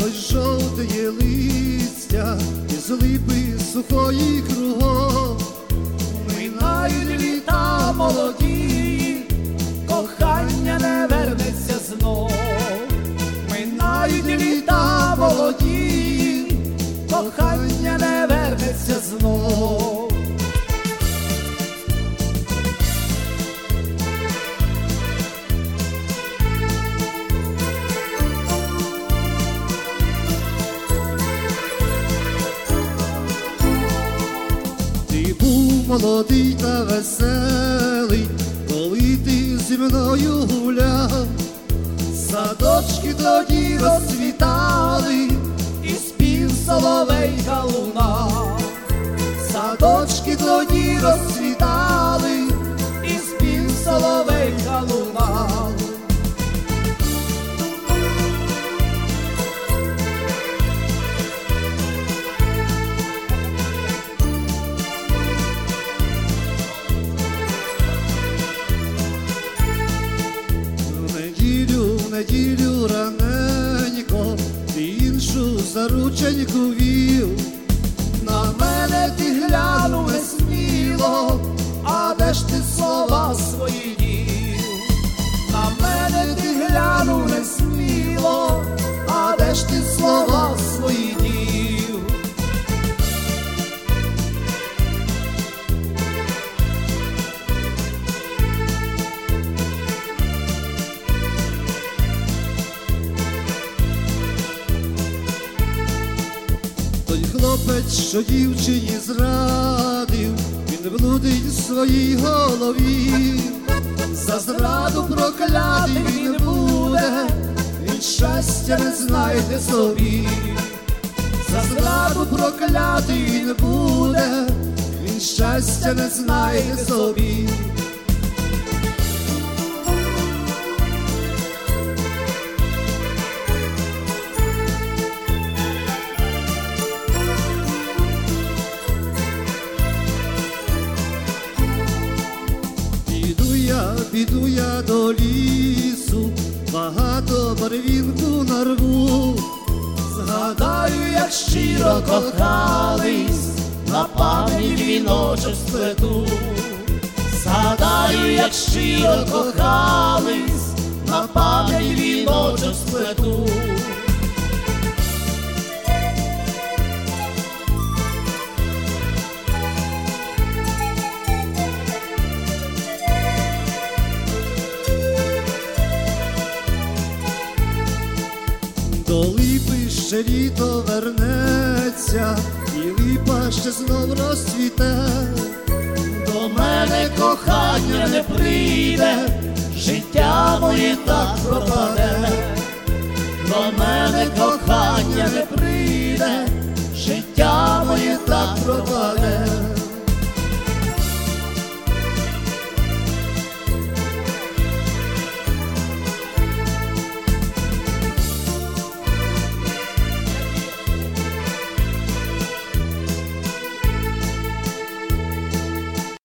ось жовтеє листя, із липи сухої кругом. Минають літа молоді, кохання не вернеться знов. Минають літа молоді, кохання не вернеться знов. Ти був молодий та веселий, коли ти зі мною гуляв. Садочки тоді розцвітали, і спів соловейка лунав. Садочки тоді розцвітали, і спів соловейка лунав. В неділю раненько ти іншу зарученьку вів. На мене ти глянув несміло, а де ж ти слова свої дів? На мене ти глянув несміло, а де ж ти слова свої дів? Той хлопець, що дівчині зрадив, він блудить в своїй голові. За зраду проклятий він буде, він щастя не знайде собі. За зраду проклятий він буде, він щастя не знайде собі. Піду я до лісу, багато барвінку нарву. Згадаю, як щиро кохались, на пам'ять віночок сплету. Згадаю, як щиро кохались, на пам'ять віночок сплету. До липи ще літо вернеться, і липа ще знов розцвіте. До мене кохання не прийде, життя моє так пропаде. До мене кохання не прийде, життя моє так пропаде.